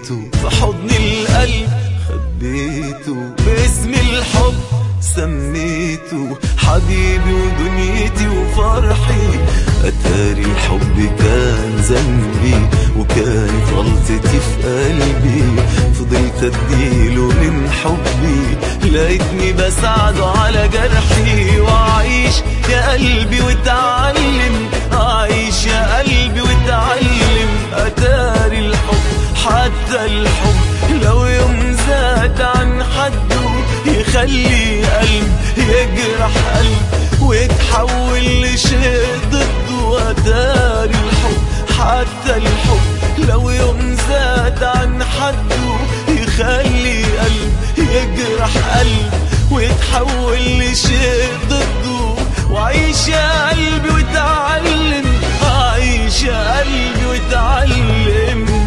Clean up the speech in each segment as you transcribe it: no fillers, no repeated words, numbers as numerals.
لقيته في حضن القلب خبيته، باسم الحب سميته حبيبي ودنيتي وفرحي. أتاري الحب كان ذنبي وكانت غلطتي في قلبي، فضلت اديله من حبي لقيتني بساعده على جرحي. وأعيش يا قلبي واتعلم، أعيش يا قلبي واتعلم. أتاري الحب حتى الحب لو يوم زاد عن حده يخلي قلب يجرح قلب ويتحول لشيء ضده. أتاري الحب حتى الحب لو يوم زاد عن حده يخلي قلب يجرح قلب ويتحول لشيء ضده. وعيش يا قلبي واتعلم، عيش يا قلبي واتعلم.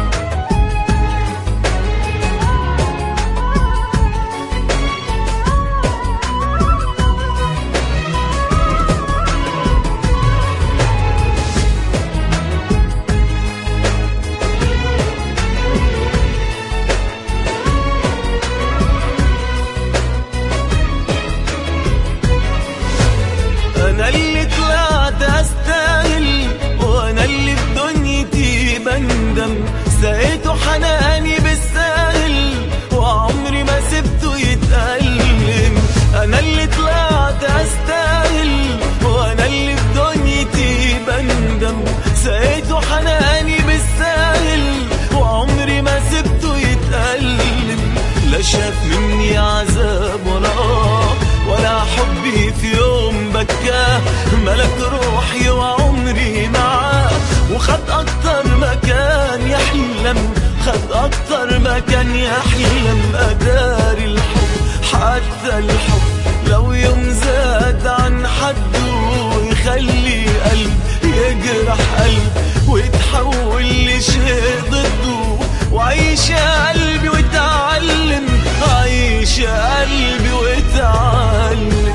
أنا اللي طلعت أستاهل وأنا اللي في دنيتي بندم، سقيته حناني بالساهل وعمري ما سبته يتألم. أنا اللي طلعت أستاهل وأنا اللي في دنيتي بندم، سقيته حناني بالساهل وعمري ما سبته يتألم. لا شاف مني عذاب ولا حبي في يوم بكاه، ملك روحي وعمري معاه وخد أكتر ما كان يحلم، خد أكتر ما كان يحلم. أداري الحب حتى الحب لو يوم زاد عن حده يخلي قلب يجرح قلب ويتحول لشيء ضده. وعيش يا قلبي واتعلم، عيش يا قلبي واتعلم.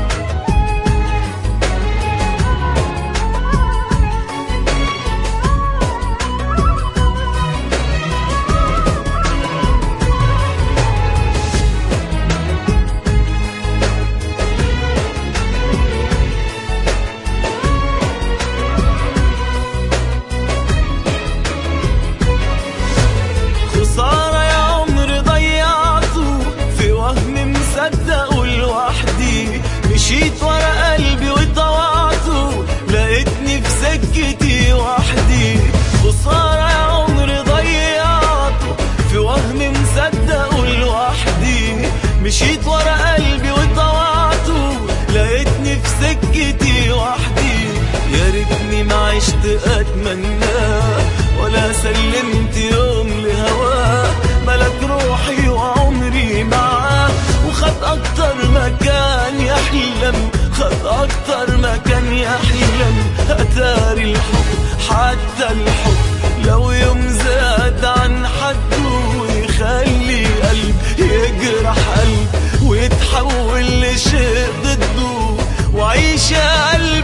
خسارة يا عمر ضيعته في وهم مصدقه لوحدي، مشيت ورا قلبي وطوعته لقيتني في سكتي وحدي. خسارة يا عمر ضيعته في وهم مصدقه لوحدي، مشيت ورا قلبي وطوعته لقيتني في سكتي وحدي. يا ريتني ما عشت أتمناه ولا سلمت يوم لهواه، ملك روحي وعمري معاه وخد أكتر ما كان يحلم، خد أكتر ما كان يحلم. أتاري الحب حتى الحب لو يوم زاد عن حده يخلي قلب يجرح قلب ويتحول لشيء ضده. وعيش يا قلبي